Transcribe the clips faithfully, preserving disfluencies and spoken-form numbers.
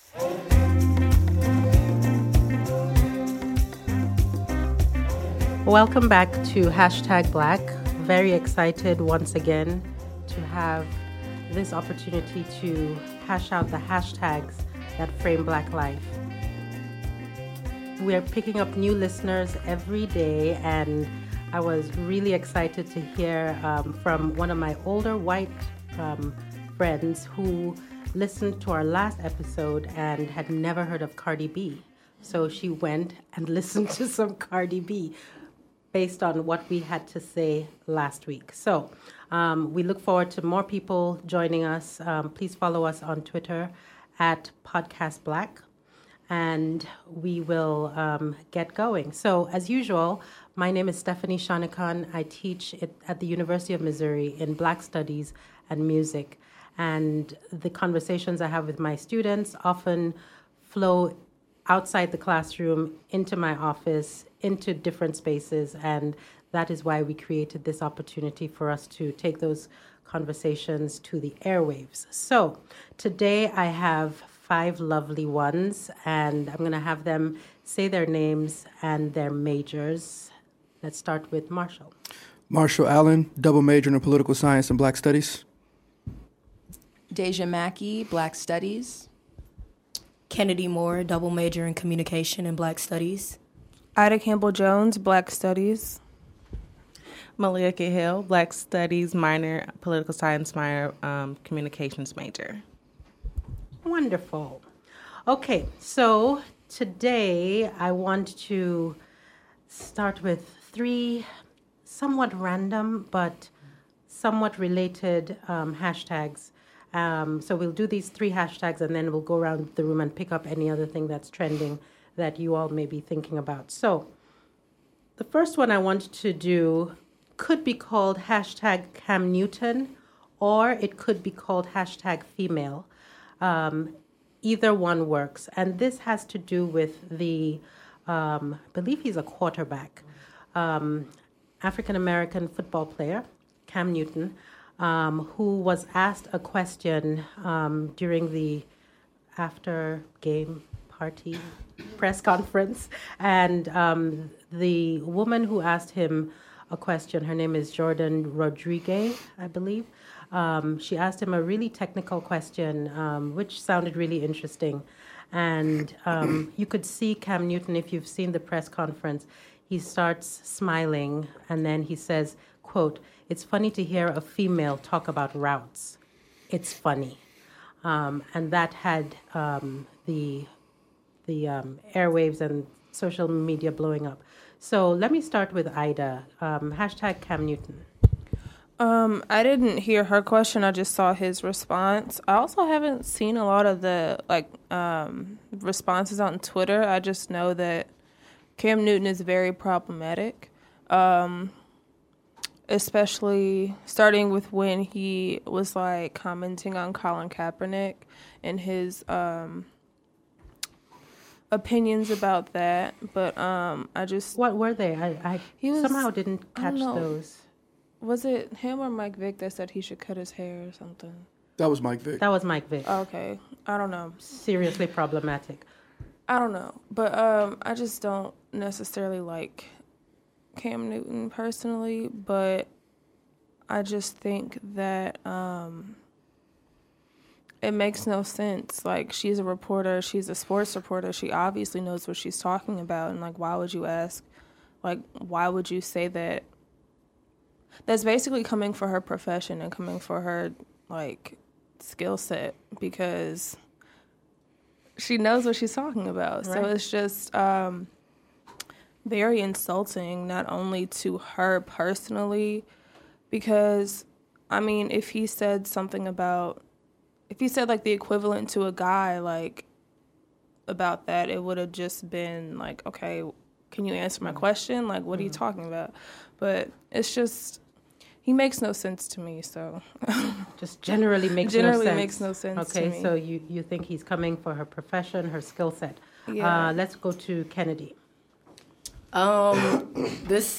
Welcome back to Hashtag Black. Very excited once again to have this opportunity to hash out the hashtags that frame Black life. We're picking up new listeners every day, and I was really excited to hear um, from one of my older white um, friends who listened to our last episode and had never heard of Cardi B. So she went and listened to some Cardi B based on what we had to say last week. So um, we look forward to more people joining us. Um, please follow us on Twitter at Podcast Black, and we will um, get going. So as usual, my name is Stephanie Shanakan. I teach it at the University of Missouri in Black Studies and Music. And the conversations I have with my students often flow outside the classroom, into my office, into different spaces, and that is why we created this opportunity for us to take those conversations to the airwaves. So today I have five lovely ones, and I'm going to have them say their names and their majors. Let's start with Marshall. Marshall Allen, double major in political science and Black studies. Deja Mackey, Black studies. Kennedy Moore, double major in communication and Black studies. Ida Campbell-Jones, Black studies. Malia Cahill, Black studies minor, political science minor, um, communications major. Wonderful. Okay, so today I want to start with three somewhat random but somewhat related um, hashtags. Um, so we'll do these three hashtags, and then we'll go around the room and pick up any other thing that's trending that you all may be thinking about. So the first one I want to do could be called hashtag Cam Newton, or it could be called hashtag female. Um, either one works. And this has to do with the, um, I believe he's a quarterback, um, African-American football player, Cam Newton, Um, who was asked a question um, during the after-game party press conference. And um, the woman who asked him a question, her name is Jordan Rodriguez, I believe. Um, she asked him a really technical question, um, which sounded really interesting. And um, you could see Cam Newton, if you've seen the press conference, he starts smiling, and then he says, quote, "It's funny to hear a female talk about routes. It's funny." Um, and that had um, the the um, airwaves and social media blowing up. So let me start with Ida. Um, hashtag Cam Newton. Um, I didn't hear her question. I just saw his response. I also haven't seen a lot of the like um, responses on Twitter. I just know that Cam Newton is very problematic. Um, especially starting with when he was like commenting on Colin Kaepernick and his um, opinions about that. But um, I just What were they? I, I he was, somehow didn't catch know. those. Was it him or Mike Vick that said he should cut his hair or something? That was Mike Vick. That was Mike Vick. Okay, I don't know. Seriously problematic. I don't know, but um, I just don't necessarily like Cam Newton personally, but I just think that um, it makes no sense. Like, she's a reporter, she's a sports reporter, she obviously knows what she's talking about, and like, why would you ask, like, why would you say that? That's basically coming for her profession and coming for her, like, skill set, because she knows what she's talking about. Right. So it's just um, very insulting, not only to her personally, because, I mean, if he said something about, if he said, like, the equivalent to a guy, like, about that, it would have just been, like, okay, can you answer my question? Like, what mm-hmm. are you talking about? But it's just, he makes no sense to me, so. Just generally makes generally no sense. makes no sense okay, to me. Okay, so you, you think he's coming for her profession, her skill set. Yeah. Uh, let's go to Kennedy. Um, this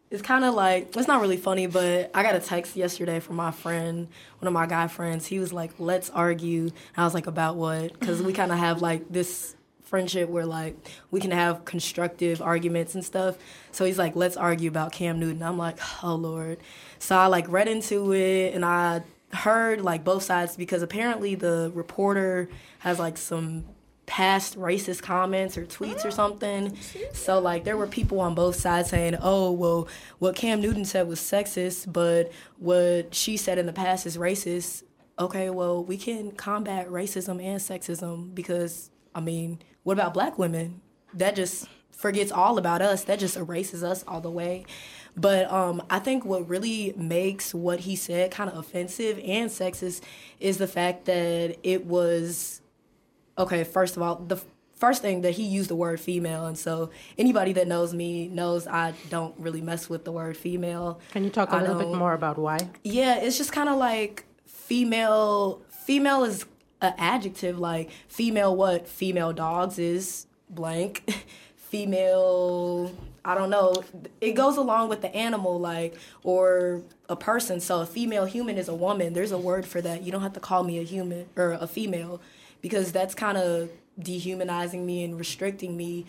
it's kind of like, it's not really funny, but I got a text yesterday from my friend, one of my guy friends. He was like, let's argue. And I was like, about what? Because we kind of have like this friendship where like we can have constructive arguments and stuff. So he's like, let's argue about Cam Newton. I'm like, oh Lord. So I like read into it and I heard like both sides, because apparently the reporter has like some past racist comments or tweets or something. So like there were people on both sides saying, oh, well, what Cam Newton said was sexist, but what she said in the past is racist. Okay, well, we can combat racism and sexism because, I mean, what about black women? That just forgets all about us. That just erases us all the way. But um, I think what really makes what he said kind of offensive and sexist is the fact that it was, okay, first of all, the first thing that he used the word female. And so anybody that knows me knows I don't really mess with the word female. Can you talk a I little bit don't- more about why? Yeah, it's just kind of like female, female is an adjective, like female what? Female dogs is blank. Female, I don't know. It goes along with the animal, like, or a person. So a female human is a woman. There's a word for that. You don't have to call me a human or a female, because that's kind of dehumanizing me and restricting me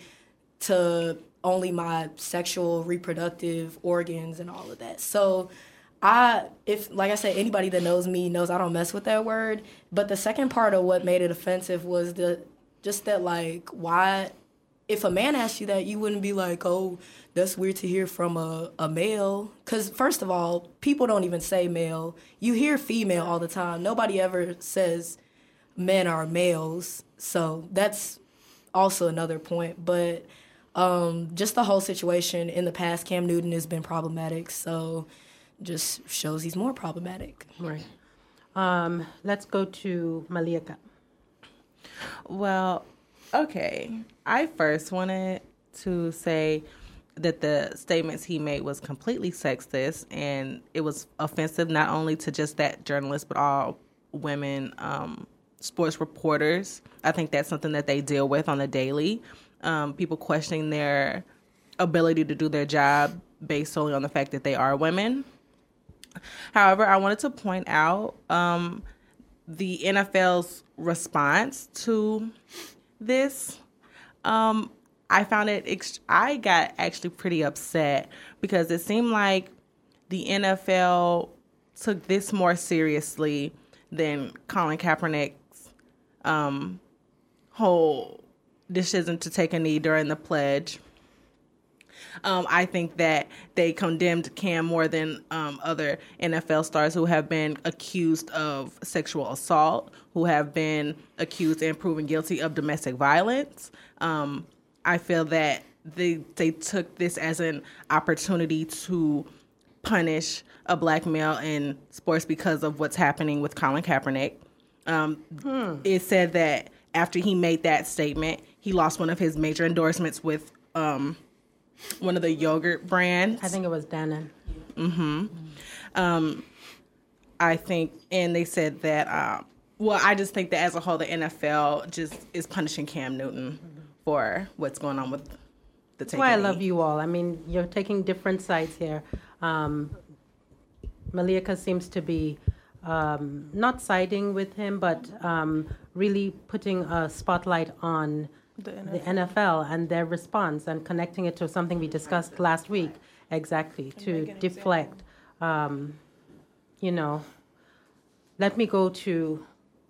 to only my sexual reproductive organs and all of that. So I, if, like I said, anybody that knows me knows I don't mess with that word. But the second part of what made it offensive was the, just that, like, why, if a man asked you that, you wouldn't be like, oh, that's weird to hear from a, a male. Because, first of all, people don't even say male. You hear female all the time. Nobody ever says men are males. So that's also another point. But um, just the whole situation in the past, Cam Newton has been problematic. So just shows he's more problematic. Right. Um, let's go to Malika. Well, okay. I first wanted to say that the statements he made was completely sexist, and it was offensive not only to just that journalist, but all women um, sports reporters. I think that's something that they deal with on the daily. Um, people questioning their ability to do their job based solely on the fact that they are women. However, I wanted to point out um, the N F L's response to this. Um, I found it, ex- I got actually pretty upset because it seemed like the N F L took this more seriously than Colin Kaepernick's um, whole decision to take a knee during the pledge. Um, I think that they condemned Cam more than um, other N F L stars who have been accused of sexual assault, who have been accused and proven guilty of domestic violence. Um, I feel that they they took this as an opportunity to punish a black male in sports because of what's happening with Colin Kaepernick. Um, hmm. It said that after he made that statement, he lost one of his major endorsements with um, one of the yogurt brands. I think it was Dannon. Mm-hmm. Um, I think, and they said that, uh, well, I just think that as a whole, the N F L just is punishing Cam Newton mm-hmm. for what's going on with the That's why I love you all. I mean, you're taking different sides here. Um, Malika seems to be um, not siding with him, but um, really putting a spotlight on the N F L. the N F L and their response and connecting it to something we discussed last week, exactly, to deflect. Um, you know, let me go to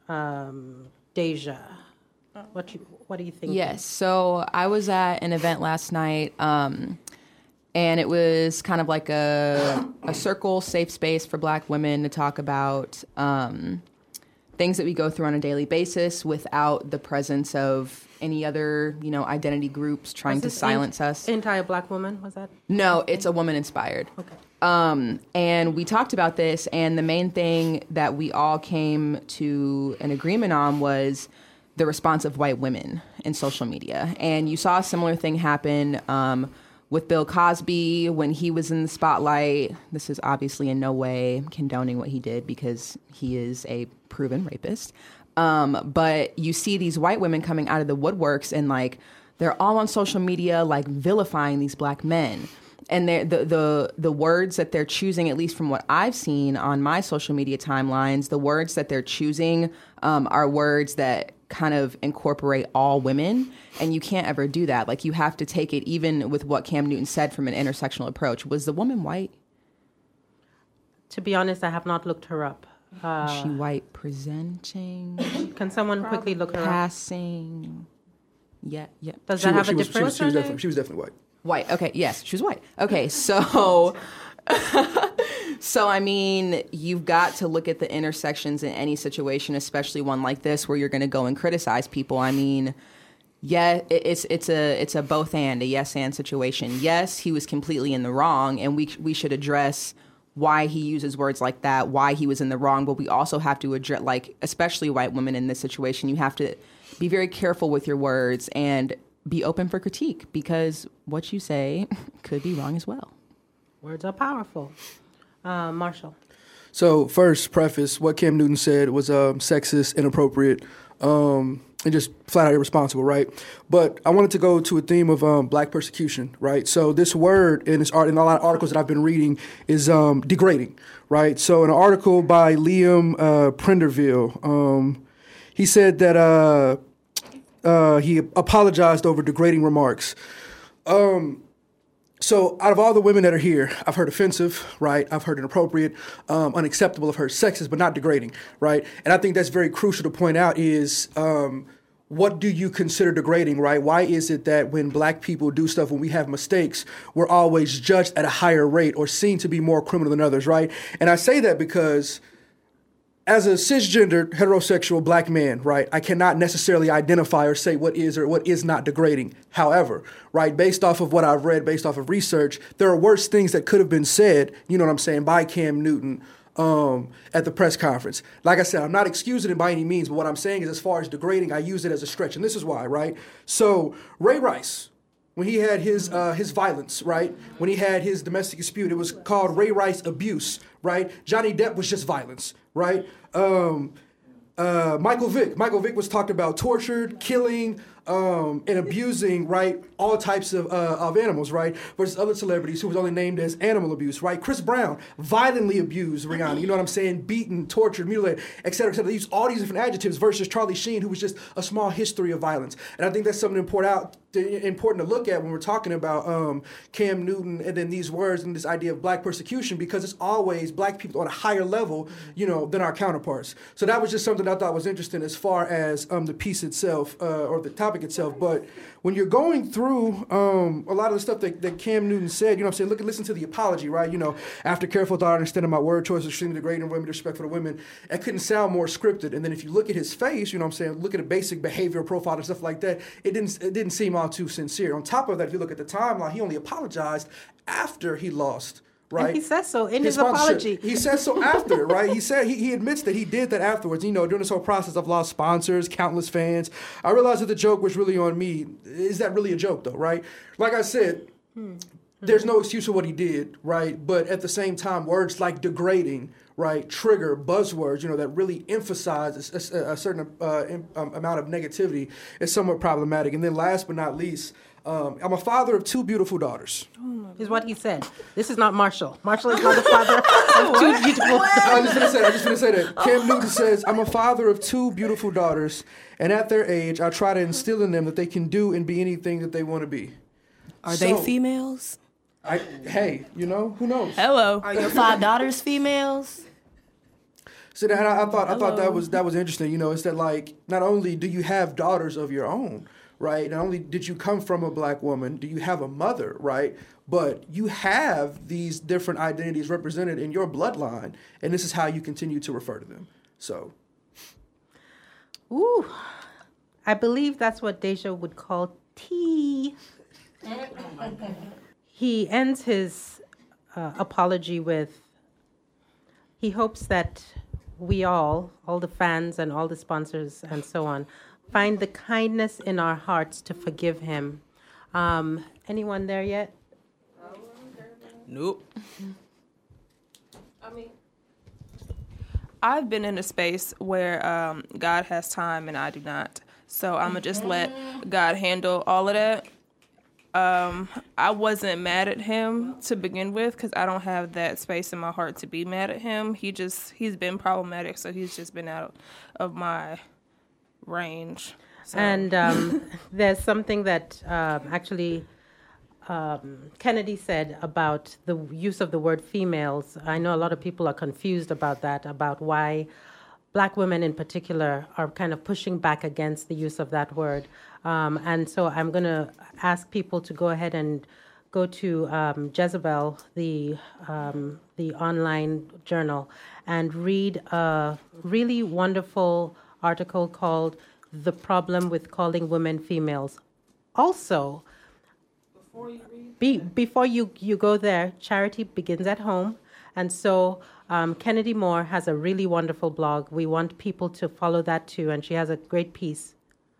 um, Deja. What you what do you think? Yes, so I was at an event last night, um, and it was kind of like a a circle, safe space for Black women to talk about um, things that we go through on a daily basis without the presence of any other, you know, identity groups trying to silence ent- us. Entire Black woman, was that? No, it's a woman inspired. Okay. Um, and we talked about this, and the main thing that we all came to an agreement on was the response of white women in social media. And you saw a similar thing happen um, with Bill Cosby when he was in the spotlight. This is obviously in no way condoning what he did because he is a proven rapist. Um, but you see these white women coming out of the woodworks and like they're all on social media like vilifying these Black men. and they're- the the the words that they're choosing, at least from what I've seen on my social media timelines, the words that they're choosing um, are words that kind of incorporate all women, and you can't ever do that. Like, you have to take it even with what Cam Newton said from an intersectional approach. Was the woman white? To be honest, I have not looked her up. Uh, Is she white presenting, can someone quickly look her up? passing? Yeah, yeah. Does She, that was, have she, a was, she, was, difference? she, was definitely, she was definitely white. White. Okay. Yes, she was white. Okay. So, so I mean, you've got to look at the intersections in any situation, especially one like this where you're going to go and criticize people. I mean, yeah, it- it's it's a it's a both and a yes and situation. Yes, he was completely in the wrong, and we we should address why he uses words like that, why he was in the wrong. But we also have to address, like, especially white women in this situation, you have to be very careful with your words and be open for critique, because what you say could be wrong as well. Words are powerful. Uh, Marshall. So first, preface, what Cam Newton said was um, sexist, inappropriate, um, and just flat out irresponsible, right? But I wanted to go to a theme of um, black persecution, right? So this word in this art, in a lot of articles that I've been reading, is um, degrading, right? So in an article by Liam uh, Prenderville, um, he said that uh, uh, he apologized over degrading remarks. Um, So out of all the women that are here, I've heard offensive, right? I've heard inappropriate, um, unacceptable. I've heard sexist, but not degrading, right? And I think that's very crucial to point out is um, what do you consider degrading, right? Why is it that when black people do stuff, when we have mistakes, we're always judged at a higher rate or seen to be more criminal than others, right? And I say that because as a cisgendered, heterosexual black man, right, I cannot necessarily identify or say what is or what is not degrading. However, right, based off of what I've read, based off of research, there are worse things that could have been said, you know what I'm saying, by Cam Newton um, at the press conference. Like I said, I'm not excusing it by any means, but what I'm saying is as far as degrading, I use it as a stretch. And this is why, right? So Ray Rice, when he had his uh, his violence, right? When he had his domestic dispute, it was called Ray Rice abuse, right? Johnny Depp was just violence, right? Um, uh, Michael Vick. Michael Vick was talked about tortured, killing, um, and abusing, right? All types of uh, of animals, right? Versus other celebrities who was only named as animal abuse, right? Chris Brown violently abused Rihanna. You know what I'm saying? Beaten, tortured, mutilated, et cetera, et cetera. They used all these different adjectives versus Charlie Sheen, who was just a small history of violence. And I think that's something important out. important to look at when we're talking about um, Cam Newton and then these words and this idea of black persecution, because it's always black people on a higher level, you know, than our counterparts. So that was just something I thought was interesting as far as um, the piece itself uh, or the topic itself. But when you're going through um, a lot of the stuff that, that Cam Newton said, you know what I'm saying, look, listen to the apology, right? You know, after careful thought, I understand my word choice, extremely degrading women, disrespectful to women. It couldn't sound more scripted. And then if you look at his face, you know what I'm saying, look at a basic behavioral profile and stuff like that, it didn't it didn't seem all too sincere. On top of that, if you look at the timeline, he only apologized after he lost, right? And he says so in his, sponsorship. apology. He says so after, right? He said he, he admits that he did that afterwards. You know, during this whole process, I've lost sponsors, countless fans. I realized that the joke was really on me. Is that really a joke, though, right? Like I said, hmm. there's no excuse for what he did, right? But at the same time, words like degrading, right, trigger, buzzwords, you know, that really emphasize a, a certain uh, in, um, amount of negativity is somewhat problematic. And then last but not least, um, I'm a father of two beautiful daughters. Is what he said. This is not Marshall. Marshall is not the father of two beautiful daughters. I was just gonna say. I was just gonna say that. Cam Newton says, "I'm a father of two beautiful daughters, and at their age, I try to instill in them that they can do and be anything that they want to be." Are So, they females? I, hey, you know, who knows? Hello. Are your five daughters females? So that I, I thought I thought that was that was interesting. You know, it's that like not only do you have daughters of your own, right? Not only did you come from a black woman, do you have a mother, right? But you have these different identities represented in your bloodline, and this is how you continue to refer to them. So, Ooh, I believe that's what Deja would call tea. He ends his uh, apology with, he hopes that we all, all the fans and all the sponsors and so on, find the kindness in our hearts to forgive him. Um, anyone there yet? Nope. I mean, I've been in a space where um, God has time and I do not. So I'm going to just let God handle all of that. um, I wasn't mad at him to begin with because I don't have that space in my heart to be mad at him. He just, he's been problematic, so he's just been out of my range. So. And um, there's something that um, actually um, Kennedy said about the use of the word females. I know a lot of people are confused about that, about why Black women in particular are kind of pushing back against the use of that word. Um, and so I'm going to ask people to go ahead and go to um, Jezebel, the um, the online journal, and read a really wonderful article called "The Problem with Calling Women Females." Also, before you read be, before you, you go there, charity begins at home. And so um, Kennedy Moore has a really wonderful blog. We want people to follow that too. And she has a great piece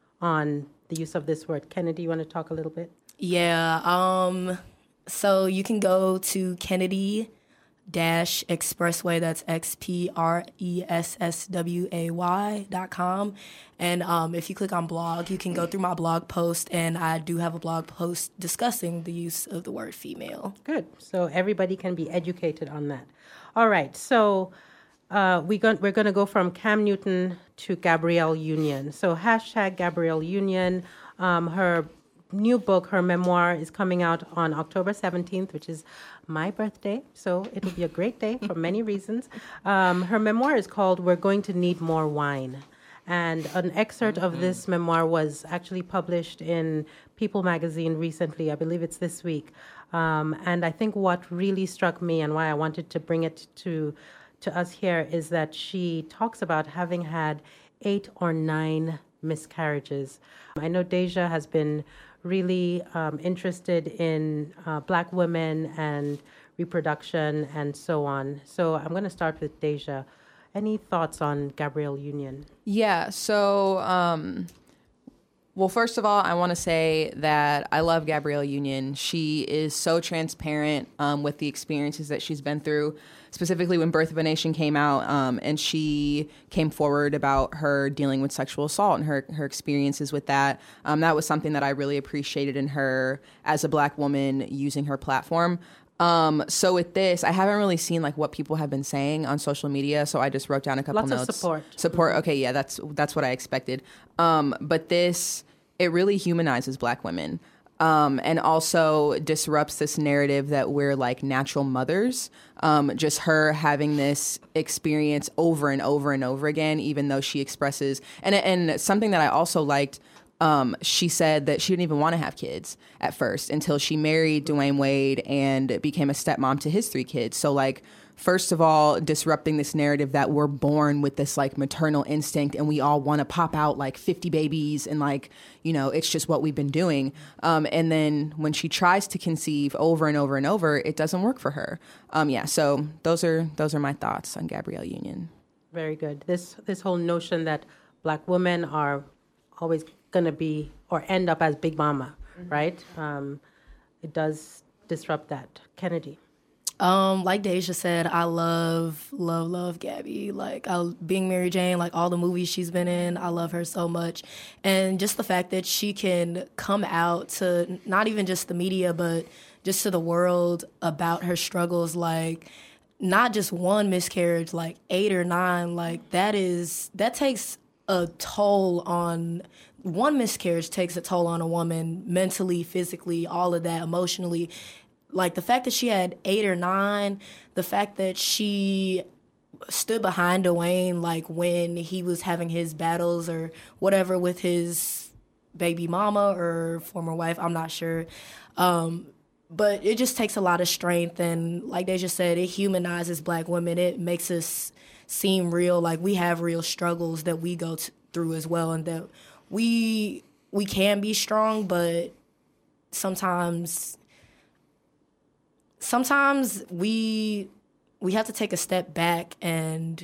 on the use of this word. Kennedy, you want to talk a little bit? Yeah. Um, so you can go to Kennedy dash Expressway. That's X P R E S S W A Y dot com. And um, if you click on blog, you can go through my blog post. And I do have a blog post discussing the use of the word female. Good. So everybody can be educated on that. All right. So uh, we gon- we're going to go from Cam Newton to Gabrielle Union. So hashtag Gabrielle Union. Um, her new book, her memoir, is coming out on October seventeenth, which is my birthday. So it'll be a great day for many reasons. Um, her memoir is called We're Going to Need More Wine. And an excerpt of this memoir was actually published in People magazine recently. I believe it's this week. Um, and I think what really struck me and why I wanted to bring it to to us here is that she talks about having had eight or nine miscarriages. I know Deja has been really um, interested in uh, Black women and reproduction and so on. So I'm going to start with Deja. Any thoughts on Gabrielle Union? Yeah, so, um, well, first of all, I want to say that I love Gabrielle Union. She is so transparent um, with the experiences that she's been through, specifically when Birth of a Nation came out, um, and she came forward about her dealing with sexual assault and her, her experiences with that. Um, that was something that I really appreciated in her as a Black woman using her platform. Um, so with this, I haven't really seen like what people have been saying on social media. So I just wrote down a couple Lots notes. of support. Support. Okay. Yeah, that's, that's what I expected. Um, but this, it really humanizes Black women. Um, and also disrupts this narrative that we're like natural mothers. Um, just her having this experience over and over and over again, even though she expresses, and, and something that I also liked, Um, she said that she didn't even want to have kids at first until she married Dwayne Wade and became a stepmom to his three kids. So, like, first of all, disrupting this narrative that we're born with this, like, maternal instinct and we all want to pop out, like, fifty babies and, like, you know, it's just what we've been doing. Um, and then when she tries to conceive over and over and over, it doesn't work for her. Um, yeah, so those are those are my thoughts on Gabrielle Union. Very good. This this whole notion that Black women are always going to be or end up as Big Mama, mm-hmm. right? Um, it does disrupt that. Kennedy. Um, like Deja said, I love, love, love Gabby. Like, I, being Mary Jane, like all the movies she's been in, I love her so much. And just the fact that she can come out to not even just the media, but just to the world about her struggles, like not just one miscarriage, like eight or nine, like that is, that takes a toll on, one miscarriage takes a toll on a woman mentally, physically, all of that, emotionally. Like the fact that she had eight or nine, the fact that she stood behind Dwayne, like when he was having his battles or whatever with his baby mama or former wife, I'm not sure. Um, but it just takes a lot of strength. And like they just said, it humanizes Black women. It makes us seem real, like we have real struggles that we go t- through as well, and that we we can be strong, but sometimes sometimes we we have to take a step back and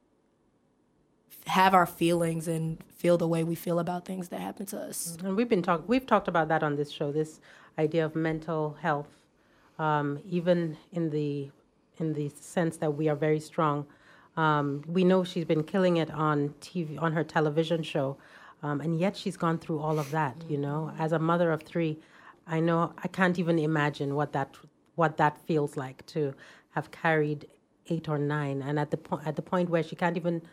have our feelings and feel the way we feel about things that happen to us. And we've been talk we've talked about that on this show, this idea of mental health, um, even in the in the sense that we are very strong. Um, we know she's been killing it on T V, on her television show, um, and yet she's gone through all of that, you know. As a mother of three, I know I can't even imagine what that what that feels like to have carried eight or nine, and at the point at the point where she can't even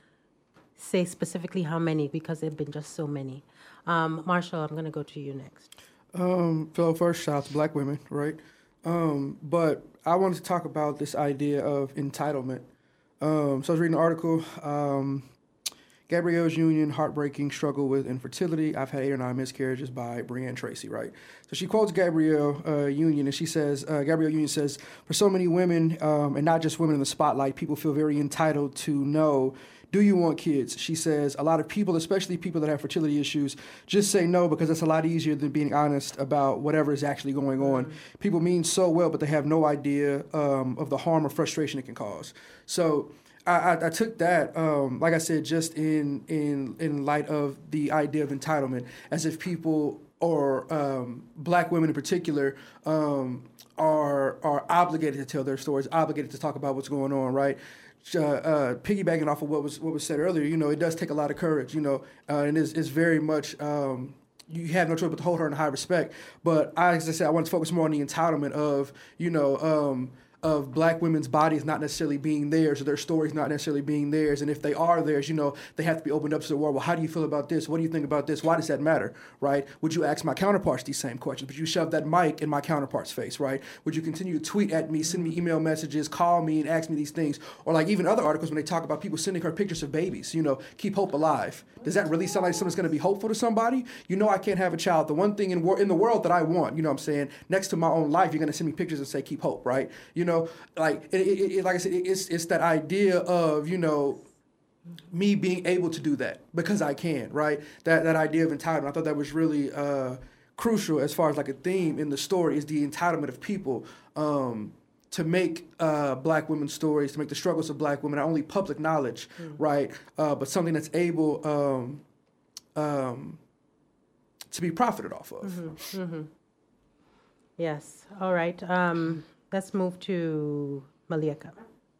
say specifically how many because there've been just so many. Um, Marshall, I'm going to go to you next. Um, so first, shout out to Black women, right? Um, but I wanted to talk about this idea of entitlement. Um, so I was reading an article. Um, Gabrielle's Union, heartbreaking struggle with infertility. I've had eight or nine miscarriages by Brianne Tracy, right? So she quotes Gabrielle uh, Union, and she says, uh, Gabrielle Union says, for so many women, um, and not just women in the spotlight, people feel very entitled to know, do you want kids? She says, a lot of people, especially people that have fertility issues, just say no because it's a lot easier than being honest about whatever is actually going on. Mm-hmm. People mean so well, but they have no idea um, of the harm or frustration it can cause. So I, I, I took that, um, like I said, just in in in light of the idea of entitlement, as if people, or um, Black women in particular, um, are are obligated to tell their stories, obligated to talk about what's going on, right? Uh, uh, piggybacking off of what was what was said earlier, you know, it does take a lot of courage, you know, uh, and it's, it's very much. Um, you have no choice but to hold her in high respect. But I, as I said, I want to focus more on the entitlement of, you know. Um, of Black women's bodies not necessarily being theirs, or their stories not necessarily being theirs. And if they are theirs, you know, they have to be opened up to the world. Well, how do you feel about this? What do you think about this? Why does that matter, right? Would you ask my counterparts these same questions? Would you shove that mic in my counterpart's face, right? Would you continue to tweet at me, send me email messages, call me and ask me these things? Or like even other articles when they talk about people sending her pictures of babies, you know, keep hope alive. Does that really sound like something's going to be hopeful to somebody? You know I can't have a child. The one thing in, wor- in the world that I want, you know what I'm saying, next to my own life, you're going to send me pictures and say keep hope, right? You know, like, It, it, it, like I said, it's it's that idea of, you know, me being able to do that because I can, right? That that idea of entitlement. I thought that was really uh, crucial as far as like a theme in the story is the entitlement of people um, to make uh, Black women's stories, to make the struggles of Black women not only public knowledge, mm. right, uh, but something that's able um, um, to be profited off of. Mm-hmm. Mm-hmm. Yes. All right. Um, let's move to Malika.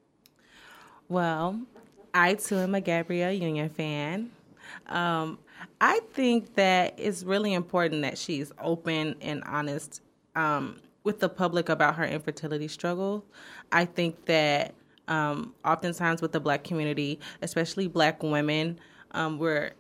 Well, I too am a Gabrielle Union fan. Um, I think that it's really important that she's open and honest um, with the public about her infertility struggle. I think that um, oftentimes with the Black community, especially Black women, um, we're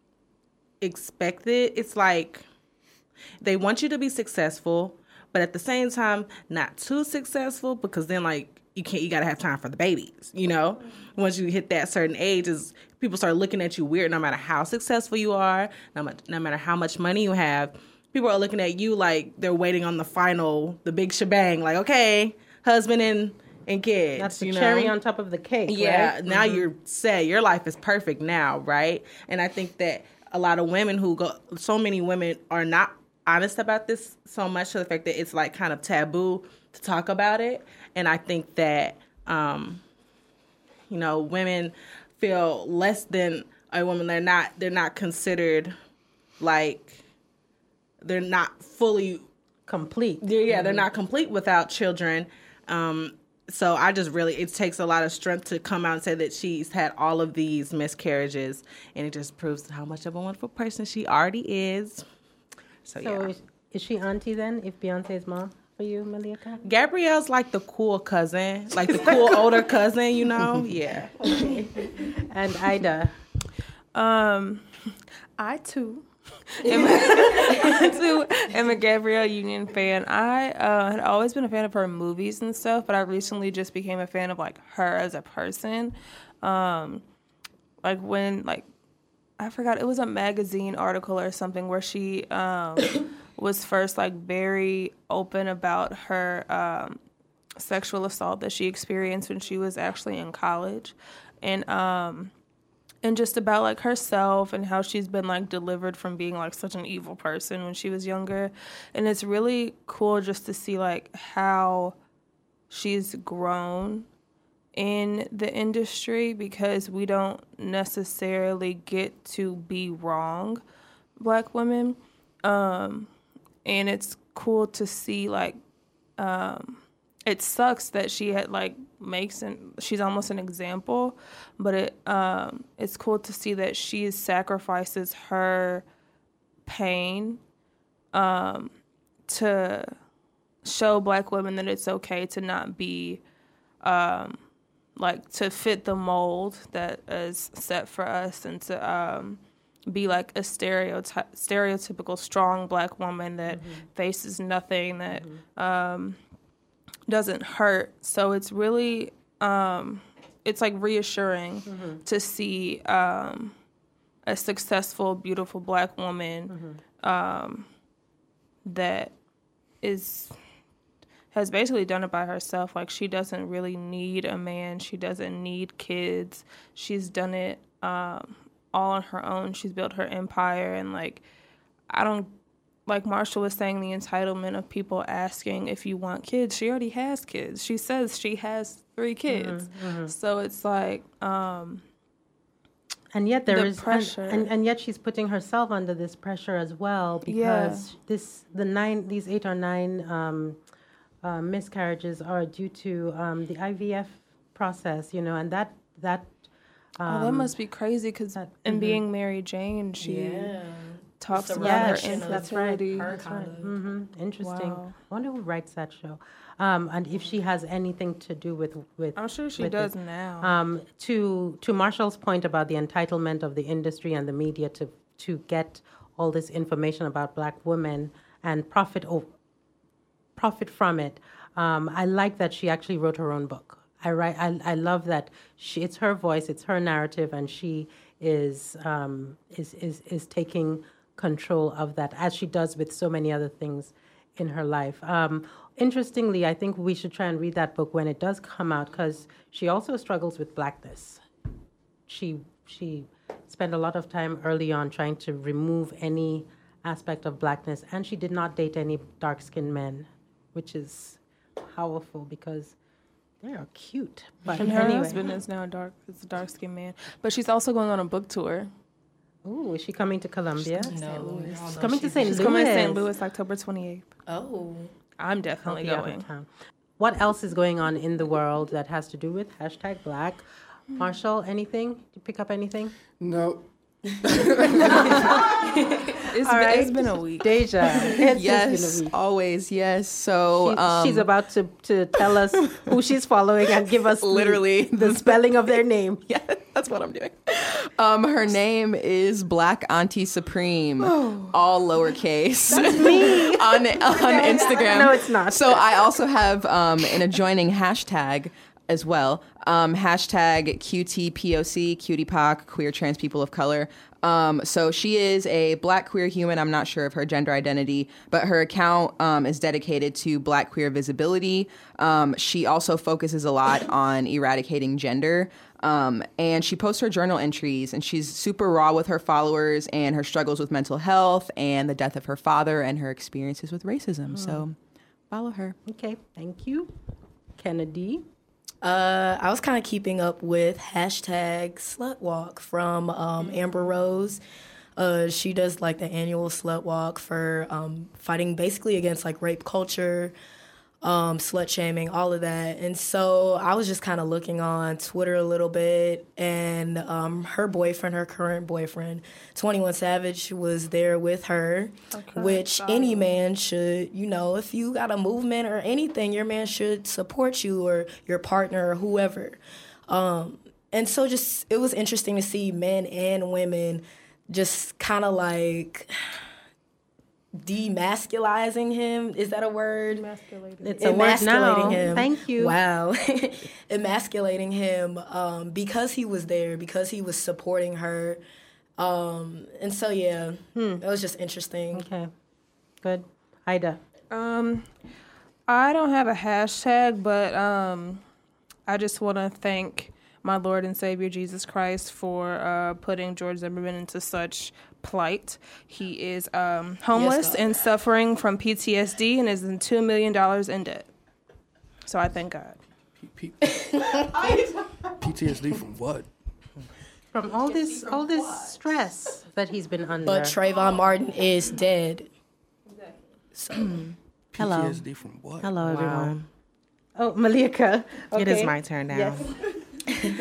expected. It's like they want you to be successful, but at the same time, not too successful because then like, you can't, you got to have time for the babies, you know? Once you hit that certain age, is people start looking at you weird no matter how successful you are, no, much, no matter how much money you have. People are looking at you like they're waiting on the final, the big shebang, like, okay, husband and, and kids. That's the you know? cherry on top of the cake, yeah, right? now Mm-hmm. you're set. Your life is perfect now, right? And I think that a lot of women who go, so many women are not honest about this so much to the fact that it's like kind of taboo to talk about it. And I think that, um, you know, women feel less than a woman. They're not, they're not considered like, they're not fully complete. They're, yeah, mm-hmm. they're not complete without children. Um, so I just really, it takes a lot of strength to come out and say that she's had all of these miscarriages. And it just proves how much of a wonderful person she already is. So, so yeah. is, is she auntie then, if Beyonce's mom? For you, Malika? Gabrielle's like the cool cousin, like the cool older cousin, you know? Yeah. Okay. And Ida? Um, I too am a, too am a Gabrielle Union fan. I uh, had always been a fan of her movies and stuff, but I recently just became a fan of like her as a person. Um, like when like I forgot it was a magazine article or something where she um. was first like very open about her um, sexual assault that she experienced when she was actually in college, and um, and just about like herself and how she's been like delivered from being like such an evil person when she was younger, and it's really cool just to see like how she's grown in the industry because we don't necessarily get to be wrong, Black women. Um, And it's cool to see, like, um, it sucks that she had, like, makes, an, she's almost an example, but it um, it's cool to see that she sacrifices her pain um, to show Black women that it's okay to not be, um, like, to fit the mold that is set for us, and to um, be like a stereotype, stereotypical strong Black woman that mm-hmm. faces nothing, that mm-hmm. um, doesn't hurt. So it's really, um, it's like reassuring mm-hmm. to see um, a successful, beautiful Black woman mm-hmm. um, that is has basically done it by herself. Like, she doesn't really need a man. She doesn't need kids. She's done it um, all on her own. She's built her empire. And, like, I don't, like Marshall was saying, the entitlement of people asking if you want kids. She already has kids. She says she has three kids. Mm-hmm, mm-hmm. So it's like... Um, and yet there the is pressure. And, and, and yet she's putting herself under this pressure as well, because yeah. this the nine these eight or nine um, uh, miscarriages are due to um, the I V F process, you know, and that that um, oh, that must be crazy, because in mm-hmm. being Mary Jane, she yeah. talks about yes, her infertility. That's right. That's right. Mm-hmm. Interesting. Wow. I wonder who writes that show. Um, and if she has anything to do with, with I'm sure she does it. now. Um, to to Marshall's point about the entitlement of the industry and the media to to get all this information about Black women and profit o- profit from it, um, I like that she actually wrote her own book. I write. I, I love that she. It's her voice. It's her narrative, and she is um, is is is taking control of that, as she does with so many other things in her life. Um, interestingly, I think we should try and read that book when it does come out, because she also struggles with Blackness. She she spent a lot of time early on trying to remove any aspect of Blackness, and she did not date any dark-skinned men, which is powerful because they are cute. But and her anyway. husband is now dark. Is a dark-skinned man, but she's also going on a book tour. Ooh, is she coming to Columbia? She's coming to no, Saint Louis. She's coming to Saint She's Louis. coming to Saint Louis October twenty-eighth. Oh. I'm definitely going. What else is going on in the world that has to do with hashtag Black? Marshall, anything? Did you pick up anything? No. It's, been, right. it's been a week. Deja. It's yes, been a week. Always, yes. So she, um, she's about to, to tell us who she's following and give us literally the, the spelling of their name. Yeah, that's what I'm doing. Um, her name is Black Auntie Supreme, oh. all lowercase. That's me. on on Instagram. No, it's not. So I also have um, an adjoining hashtag as well. Um, hashtag Q T P O C, Cutie P O C, queer trans people of color. Um, so she is a Black queer human. I'm not sure of her gender identity, but her account um, is dedicated to Black queer visibility. Um, she also focuses a lot on eradicating gender. Um, and she posts her journal entries, and she's super raw with her followers and her struggles with mental health and the death of her father and her experiences with racism. Mm. So follow her. Okay, thank you. Kennedy. Uh, I was kind of keeping up with hashtag Slut Walk from um, Amber Rose. Uh, she does like the annual Slut Walk for um, fighting basically against like rape culture, um, slut shaming, all of that. And so I was just kind of looking on Twitter a little bit, and um, her boyfriend, her current boyfriend, twenty-one Savage, was there with her, okay, which sorry. Any man should, you know, if you got a movement or anything, your man should support you, or your partner or whoever. Um, and so just, it was interesting to see men and women just kind of like demasculizing him. Is that a word? Emasculating. It's a word now. Him. Thank you. Wow. Emasculating him um, because he was there, because he was supporting her. Um, and so, yeah, hmm. it was just interesting. Okay. Good. Ida. Um, I don't have a hashtag, but um, I just want to thank my Lord and Savior Jesus Christ for uh, putting George Zimmerman into such plight. He is um, homeless yes, and suffering from P T S D and is in two million dollars in debt. So I thank God. P- P- P T S D from what? From all this all this stress that he's been under. But Trayvon Martin is dead. So. Hello. P T S D from what? Hello, everyone. Wow. Oh, Malika. Okay. It is my turn now. Yes.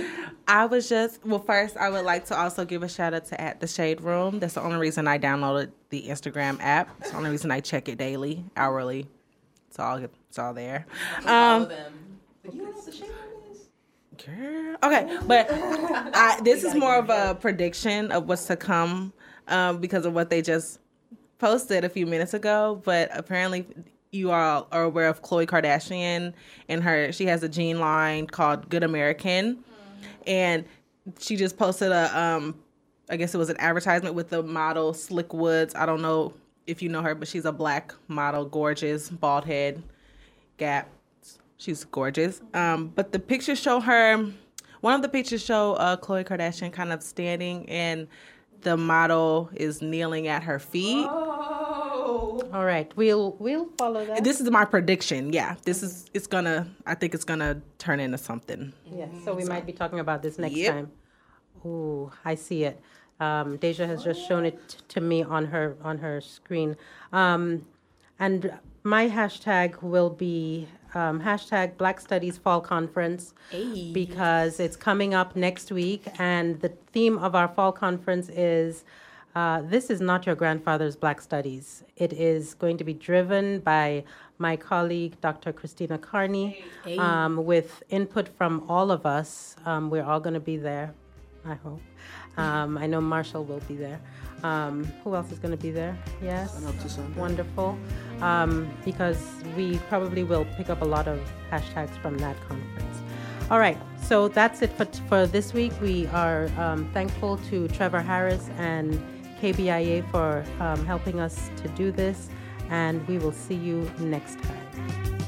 I was just, well, first, I would like to also give a shout out to At the Shade Room. That's the only reason I downloaded the Instagram app. It's the only reason I check it daily, hourly. It's all, it's all there. Um, you know what the Shade Room is? Girl. Okay, but I, this is more of a prediction of what's to come um, because of what they just posted a few minutes ago. But apparently, you all are aware of Khloe Kardashian and her. She has a jean line called Good American, mm-hmm. and she just posted a, um, I guess it was an advertisement with the model Slick Woods. I don't know if you know her, but she's a black model, gorgeous, bald head, gap. She's gorgeous. Um, but the pictures show her. One of the pictures show uh, Khloe Kardashian kind of standing, and the model is kneeling at her feet. Oh. All right, we'll we'll follow that. This is my prediction. Yeah, this is it's gonna. I think it's gonna turn into something. Yes, so we so. might be talking about this next yep. time. Ooh, I see it. Um, Deja has just shown it t- to me on her on her screen, um, and my hashtag will be um, hashtag Black Studies Fall Conference hey. because it's coming up next week, and the theme of our fall conference is uh, this is not your grandfather's Black Studies. It is going to be driven by my colleague, Doctor Christina Carney, hey. um, with input from all of us. Um, we're all going to be there, I hope. Um, I know Marshall will be there. Um, who else is going to be there? Yes. Sign up to Sunday. Wonderful. Um, because we probably will pick up a lot of hashtags from that conference. All right. So that's it for, for this week. We are um, thankful to Trevor Harris and K B I A for um, helping us to do this. And we will see you next time.